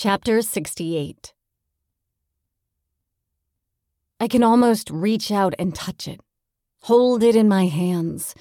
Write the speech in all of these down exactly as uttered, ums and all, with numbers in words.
Chapter sixty-eight. I can almost reach out and touch it, hold it in my hands.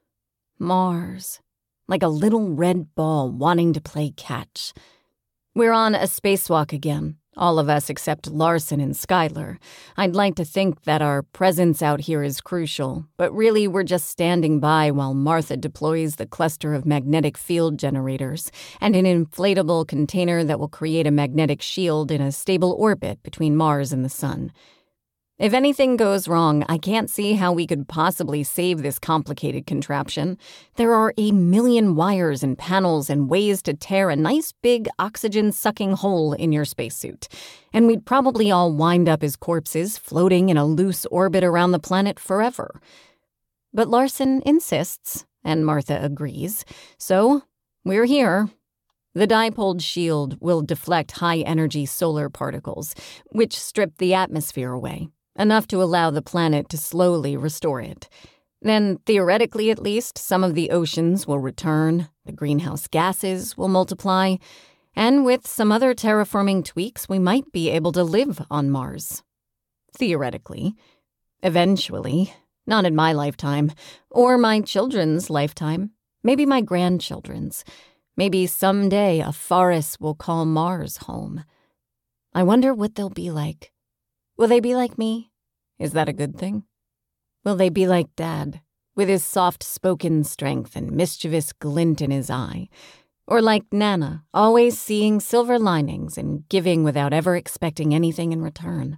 Mars, like a little red ball wanting to play catch. We're on a spacewalk again, all of us except Larson and Skylar. I'd like to think that our presence out here is crucial, but really we're just standing by while Martha deploys the cluster of magnetic field generators and an inflatable container that will create a magnetic shield in a stable orbit between Mars and the Sun. If anything goes wrong, I can't see how we could possibly save this complicated contraption. There are a million wires and panels and ways to tear a nice big oxygen-sucking hole in your spacesuit, and we'd probably all wind up as corpses floating in a loose orbit around the planet forever. But Larson insists, and Martha agrees, so we're here. The dipole shield will deflect high-energy solar particles, which strip the atmosphere away, enough to allow the planet to slowly restore it. Then, theoretically at least, some of the oceans will return, the greenhouse gases will multiply, and with some other terraforming tweaks, we might be able to live on Mars. Theoretically. Eventually. Not in my lifetime, or my children's lifetime, maybe my grandchildren's. Maybe someday a forest will call Mars home. I wonder what they'll be like. Will they be like me? Is that a good thing? Will they be like Dad, with his soft-spoken strength and mischievous glint in his eye? Or like Nana, always seeing silver linings and giving without ever expecting anything in return?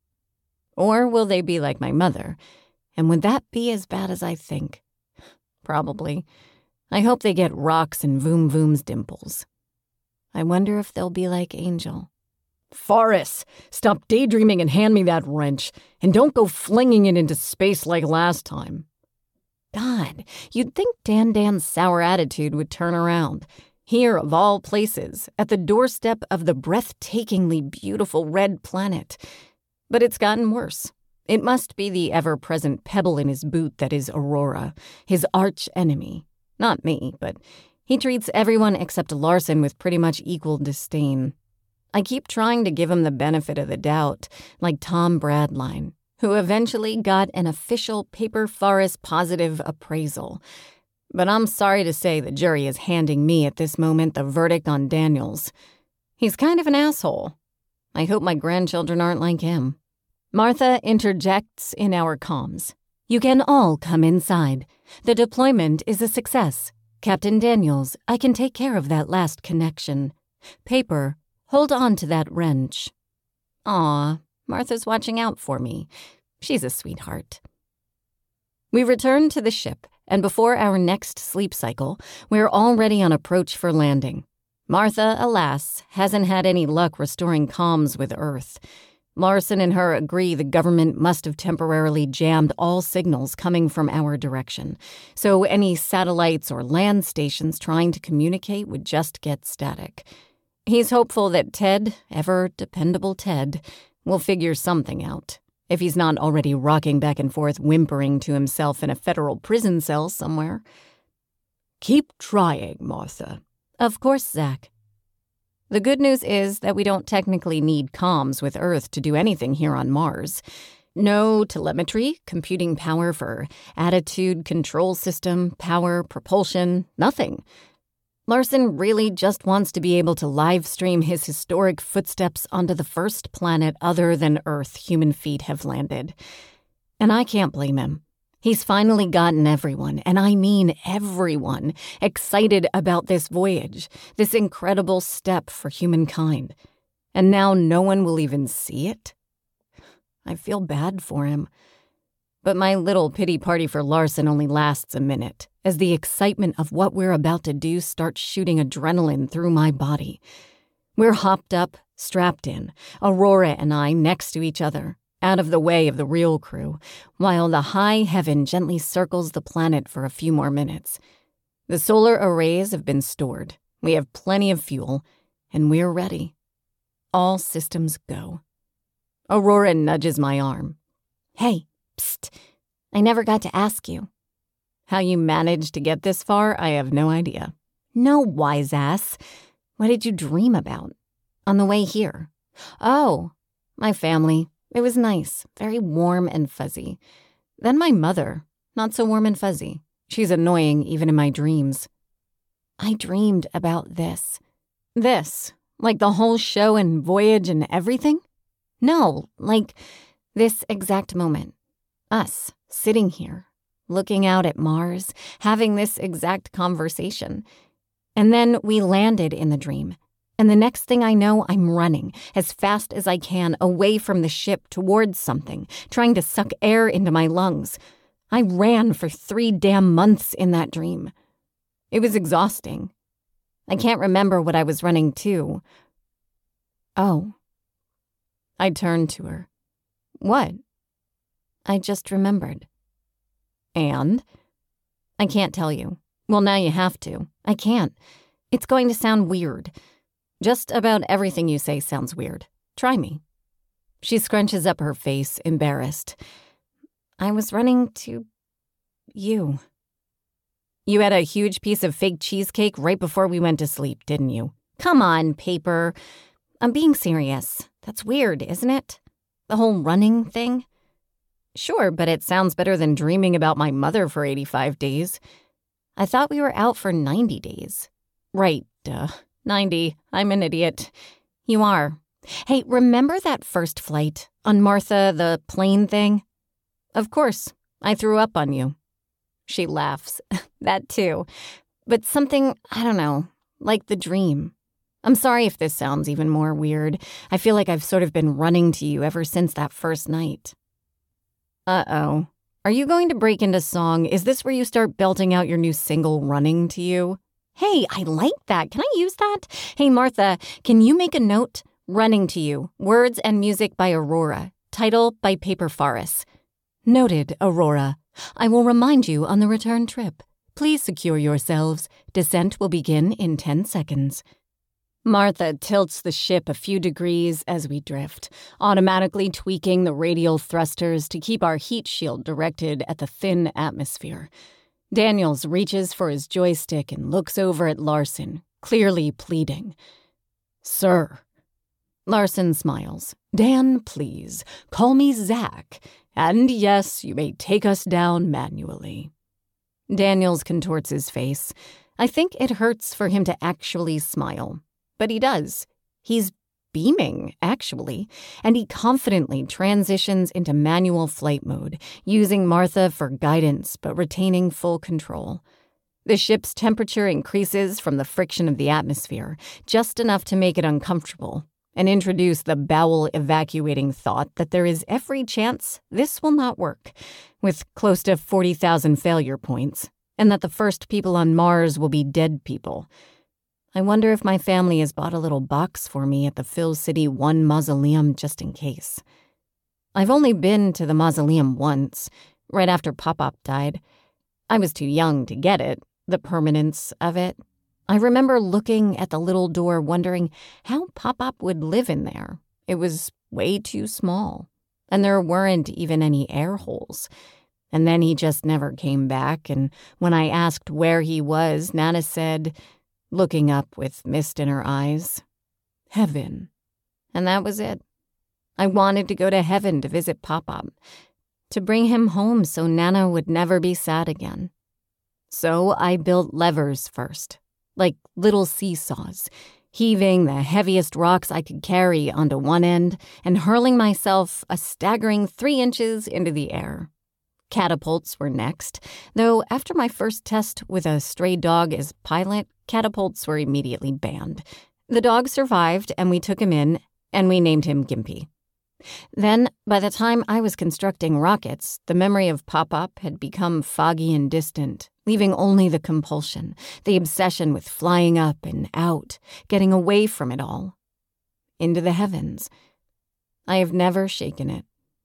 Or will they be like my mother? And would that be as bad as I think? Probably. I hope they get rocks and Voom Voom's dimples. I wonder if they'll be like Angel. Forrest, stop daydreaming and hand me that wrench, and don't go flinging it into space like last time. God, you'd think Dan Dan's sour attitude would turn around. Here, of all places, at the doorstep of the breathtakingly beautiful red planet. But it's gotten worse. It must be the ever-present pebble in his boot that is Aurora, his arch-enemy. Not me, but he treats everyone except Larson with pretty much equal disdain. I keep trying to give him the benefit of the doubt, like Tom Bradline, who eventually got an official Paper Forest positive appraisal. But I'm sorry to say the jury is handing me at this moment the verdict on Daniels. He's kind of an asshole. I hope my grandchildren aren't like him. Martha interjects in our comms. You can all come inside. The deployment is a success. Captain Daniels, I can take care of that last connection. Paper, hold on to that wrench. Aw, Martha's watching out for me. She's a sweetheart. We return to the ship, and before our next sleep cycle, we're already on approach for landing. Martha, alas, hasn't had any luck restoring comms with Earth. Larson and her agree the government must have temporarily jammed all signals coming from our direction, so any satellites or land stations trying to communicate would just get static. He's hopeful that Ted, ever dependable Ted, will figure something out, if he's not already rocking back and forth whimpering to himself in a federal prison cell somewhere. Keep trying, Martha. Of course, Zach. The good news is that we don't technically need comms with Earth to do anything here on Mars. No telemetry, computing power for attitude control system, power, propulsion, nothing. Larson really just wants to be able to live stream his historic footsteps onto the first planet other than Earth human feet have landed. And I can't blame him. He's finally gotten everyone, and I mean everyone, excited about this voyage, this incredible step for humankind. And now no one will even see it? I feel bad for him. But my little pity party for Larson only lasts a minute, as the excitement of what we're about to do starts shooting adrenaline through my body. We're hopped up, strapped in, Aurora and I next to each other, out of the way of the real crew, while the high heaven gently circles the planet for a few more minutes. The solar arrays have been stored, we have plenty of fuel, and we're ready. All systems go. Aurora nudges my arm. Hey, psst, I never got to ask you. How you managed to get this far, I have no idea. No, wise ass. What did you dream about? On the way here. Oh, my family. It was nice, very warm and fuzzy. Then my mother, not so warm and fuzzy. She's annoying even in my dreams. I dreamed about this. This, like the whole show and voyage and everything? No, like this exact moment. Us, sitting here, looking out at Mars, having this exact conversation. And then we landed in the dream. And the next thing I know, I'm running as fast as I can away from the ship towards something, trying to suck air into my lungs. I ran for three damn months in that dream. It was exhausting. I can't remember what I was running to. Oh. I turned to her. What? I just remembered. And? I can't tell you. Well, now you have to. I can't. It's going to sound weird. Just about everything you say sounds weird. Try me. She scrunches up her face, embarrassed. I was running to you. You had a huge piece of fake cheesecake right before we went to sleep, didn't you? Come on, paper. I'm being serious. That's weird, isn't it? The whole running thing? Sure, but it sounds better than dreaming about my mother for eighty-five days. I thought we were out for ninety days. Right, duh. ninety. I'm an idiot. You are. Hey, remember that first flight on Martha, the plane thing? Of course. I threw up on you. She laughs. That too. But something, I don't know, like the dream. I'm sorry if this sounds even more weird. I feel like I've sort of been running to you ever since that first night. Uh-oh. Are you going to break into song? Is this where you start belting out your new single, Running to You? Hey, I like that. Can I use that? Hey, Martha, can you make a note? Running to You. Words and music by Aurora. Title by Paper Faris. Noted, Aurora. I will remind you on the return trip. Please secure yourselves. Descent will begin in ten seconds. Martha tilts the ship a few degrees as we drift, automatically tweaking the radial thrusters to keep our heat shield directed at the thin atmosphere. Daniels reaches for his joystick and looks over at Larson, clearly pleading. Sir. Larson smiles. Dan, please, call me Zach. And yes, you may take us down manually. Daniels contorts his face. I think it hurts for him to actually smile. But he does. He's beaming, actually, and he confidently transitions into manual flight mode, using Martha for guidance but retaining full control. The ship's temperature increases from the friction of the atmosphere, just enough to make it uncomfortable, and introduce the bowel-evacuating thought that there is every chance this will not work, with close to forty thousand failure points, and that the first people on Mars will be dead people. I wonder if my family has bought a little box for me at the Phil City One Mausoleum just in case. I've only been to the mausoleum once, right after Pop-Pop died. I was too young to get it, the permanence of it. I remember looking at the little door wondering how Pop-Pop would live in there. It was way too small, and there weren't even any air holes. And then he just never came back, and when I asked where he was, Nana said, looking up with mist in her eyes, heaven. And that was it. I wanted to go to heaven to visit Pop-Pop, to bring him home so Nana would never be sad again. So I built levers first, like little seesaws, heaving the heaviest rocks I could carry onto one end and hurling myself a staggering three inches into the air. Catapults were next, though after my first test with a stray dog as pilot, catapults were immediately banned. The dog survived, and we took him in, and we named him Gimpy. Then, by the time I was constructing rockets, the memory of Pop-Pop had become foggy and distant, leaving only the compulsion, the obsession with flying up and out, getting away from it all. Into the heavens. I have never shaken it.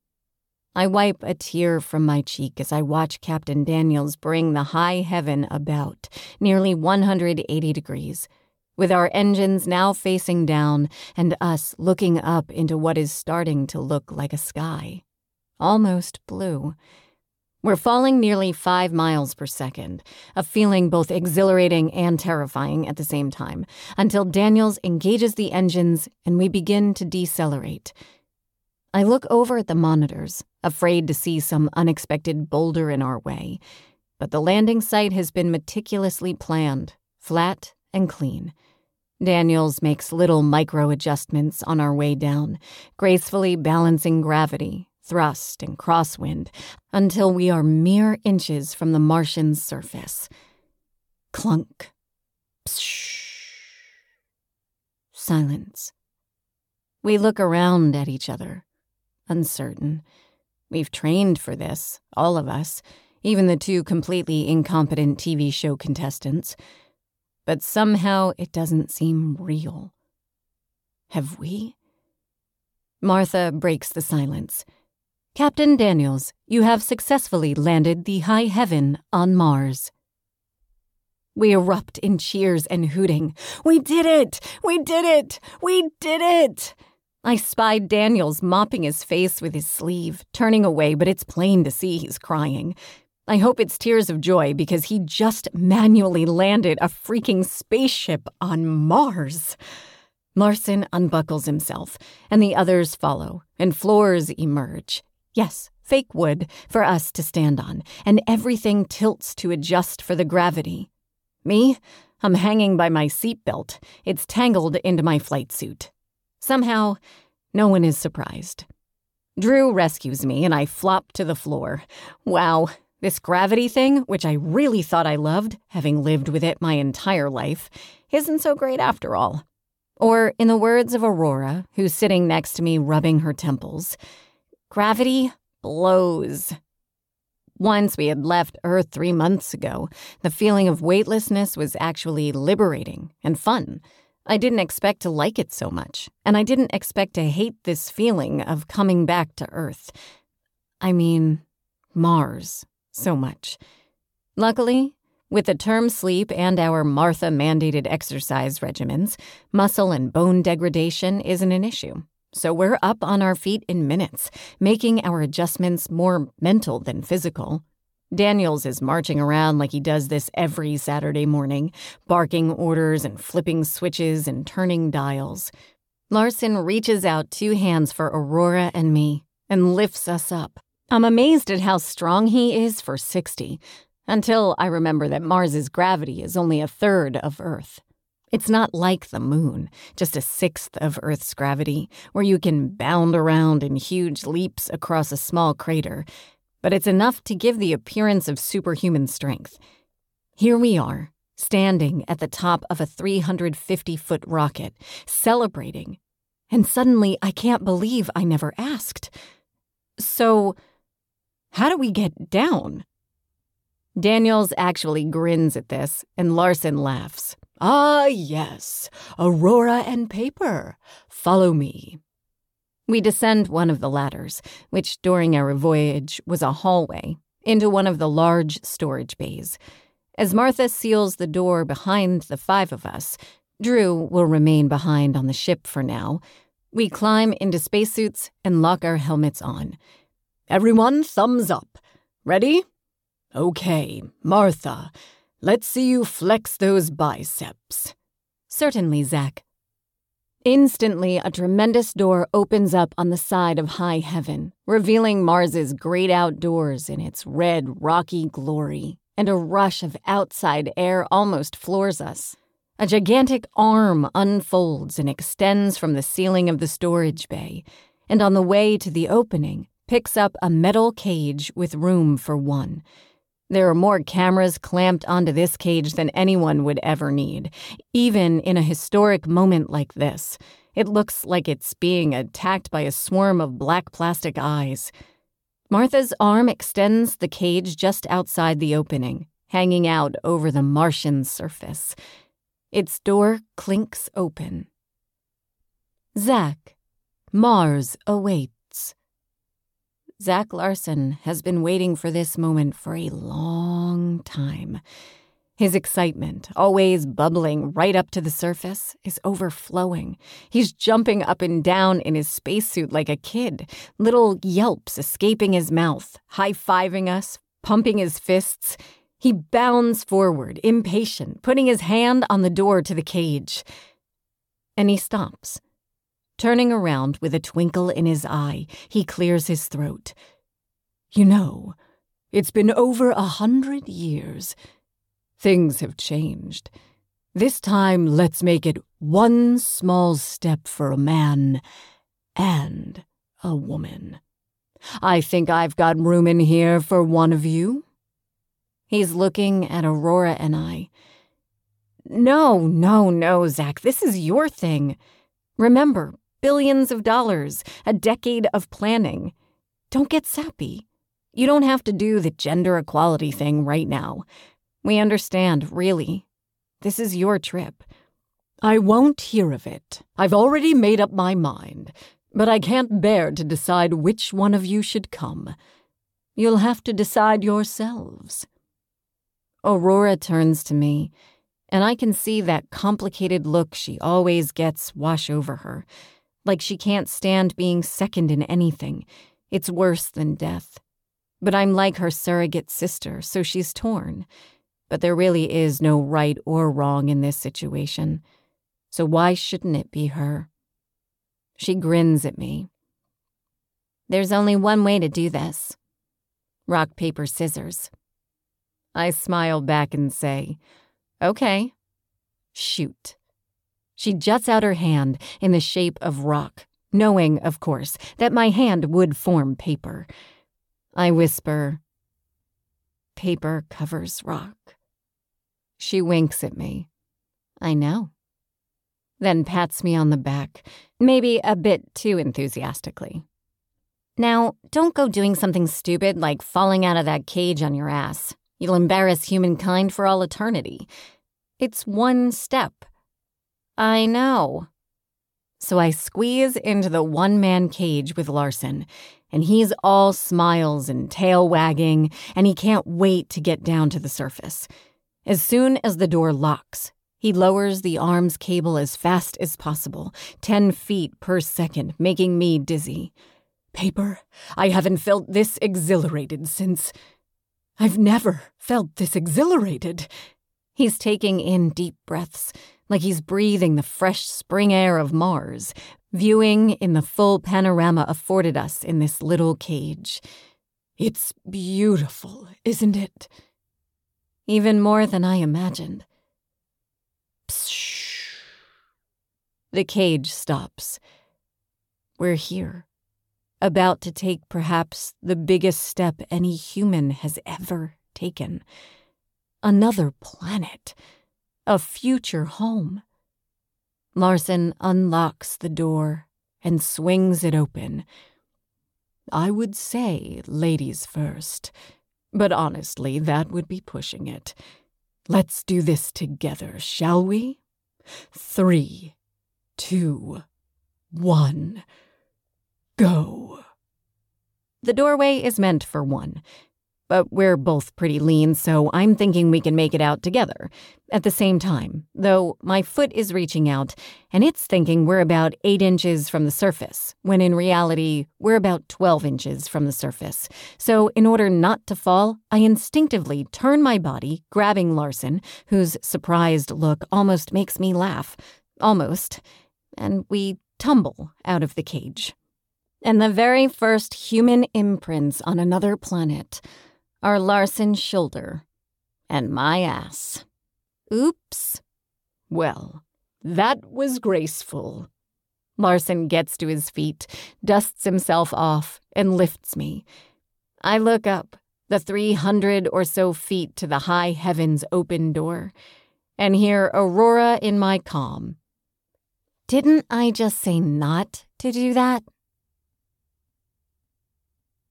I wipe a tear from my cheek as I watch Captain Daniels bring the high heaven about, nearly one hundred eighty degrees, with our engines now facing down and us looking up into what is starting to look like a sky. Almost blue. We're falling nearly five miles per second, a feeling both exhilarating and terrifying at the same time, until Daniels engages the engines and we begin to decelerate. I look over at the monitors, afraid to see some unexpected boulder in our way, but the landing site has been meticulously planned, flat and clean. Daniels makes little micro-adjustments on our way down, gracefully balancing gravity, thrust, and crosswind until we are mere inches from the Martian surface. Clunk. Psh. Silence. We look around at each other, uncertain. We've trained for this, all of us, even the two completely incompetent T V show contestants. But somehow it doesn't seem real. Have we? Martha breaks the silence. Captain Daniels, you have successfully landed the High Heaven on Mars. We erupt in cheers and hooting. We did it! We did it! We did it! I spied Daniels mopping his face with his sleeve, turning away, but it's plain to see he's crying. I hope it's tears of joy because he just manually landed a freaking spaceship on Mars. Larson unbuckles himself, and the others follow, and floors emerge. Yes, fake wood for us to stand on, and everything tilts to adjust for the gravity. Me? I'm hanging by my seatbelt. It's tangled into my flight suit. Somehow, no one is surprised. Drew rescues me, and I flop to the floor. Wow, this gravity thing, which I really thought I loved, having lived with it my entire life, isn't so great after all. Or, in the words of Aurora, who's sitting next to me rubbing her temples, gravity blows. Once we had left Earth three months ago, the feeling of weightlessness was actually liberating and fun. I didn't expect to like it so much, and I didn't expect to hate this feeling of coming back to Earth. I mean, Mars, so much. Luckily, with the term sleep and our Martha-mandated exercise regimens, muscle and bone degradation isn't an issue. So we're up on our feet in minutes, making our adjustments more mental than physical. Daniels is marching around like he does this every Saturday morning, barking orders and flipping switches and turning dials. Larson reaches out two hands for Aurora and me and lifts us up. I'm amazed at how strong he is for sixty, until I remember that Mars's gravity is only a third of Earth. It's not like the moon, just a sixth of Earth's gravity, where you can bound around in huge leaps across a small crater, but it's enough to give the appearance of superhuman strength. Here we are, standing at the top of a three hundred fifty foot rocket, celebrating, and suddenly I can't believe I never asked. So, how do we get down? Daniels actually grins at this, and Larson laughs. Ah, yes, Aurora and paper. Follow me. We descend one of the ladders, which during our voyage was a hallway, into one of the large storage bays. As Martha seals the door behind the five of us, Drew will remain behind on the ship for now. We climb into spacesuits and lock our helmets on. Everyone, thumbs up. Ready? Okay, Martha. Let's see you flex those biceps. Certainly, Zach. Instantly, a tremendous door opens up on the side of High Heaven, revealing Mars's great outdoors in its red, rocky glory, and a rush of outside air almost floors us. A gigantic arm unfolds and extends from the ceiling of the storage bay, and on the way to the opening, picks up a metal cage with room for one. There are more cameras clamped onto this cage than anyone would ever need. Even in a historic moment like this, it looks like it's being attacked by a swarm of black plastic eyes. Martha's arm extends the cage just outside the opening, hanging out over the Martian surface. Its door clinks open. Zach, Mars awaits. Zach Larson has been waiting for this moment for a long time. His excitement, always bubbling right up to the surface, is overflowing. He's jumping up and down in his spacesuit like a kid, little yelps escaping his mouth, high-fiving us, Pumping his fists, he bounds forward, impatient, putting his hand on the door to the cage. And he stops. Turning around with a twinkle in his eye, he clears his throat. You know, it's been over a hundred years. Things have changed. This time, let's make it one small step for a man and a woman. I think I've got room in here for one of you. He's looking at Aurora and I. No, no, no, Zach, this is your thing. Remember, billions of dollars, a decade of planning. Don't get sappy. You don't have to do the gender equality thing right now. We understand, really. This is your trip. I won't hear of it. I've already made up my mind, but I can't bear to decide which one of you should come. You'll have to decide yourselves. Aurora turns to me, and I can see that complicated look she always gets wash over her, like she can't stand being second in anything. It's worse than death. But I'm like her surrogate sister, so she's torn. But there really is no right or wrong in this situation. So why shouldn't it be her? She grins at me. There's only one way to do this. Rock, paper, scissors. I smile back and say, okay, shoot. She juts out her hand in the shape of rock, knowing, of course, that my hand would form paper. I whisper, paper covers rock. She winks at me. I know. Then pats me on the back, maybe a bit too enthusiastically. Now, don't go doing something stupid like falling out of that cage on your ass. You'll embarrass humankind for all eternity. It's one step. I know. So I squeeze into the one-man cage with Larson, and he's all smiles and tail wagging, and he can't wait to get down to the surface. As soon as the door locks, he lowers the arms cable as fast as possible, ten feet per second, making me dizzy. Paper, I haven't felt this exhilarated since... I've never felt this exhilarated. He's taking in deep breaths, like he's breathing the fresh spring air of Mars, viewing in the full panorama afforded us in this little cage. It's beautiful, isn't it? Even more than I imagined. Psh. The cage stops. We're here, about to take perhaps the biggest step any human has ever taken. Another planet, a future home. Larson unlocks the door and swings it open. I would say ladies first, but honestly, that would be pushing it. Let's do this together, shall we? Three, two, one, go. The doorway is meant for one, but we're both pretty lean, so I'm thinking we can make it out together. At the same time, though my foot is reaching out, and it's thinking we're about eight inches from the surface, when in reality, we're about twelve inches from the surface. So in order not to fall, I instinctively turn my body, grabbing Larson, whose surprised look almost makes me laugh. Almost. And we tumble out of the cage. And the very first human imprints on another planet are Larson's shoulder and my ass. Oops. Well, that was graceful. Larson gets to his feet, dusts himself off, and lifts me. I look up, the three hundred or so feet to the high heavens open door, and hear Aurora in my comm. Didn't I just say not to do that?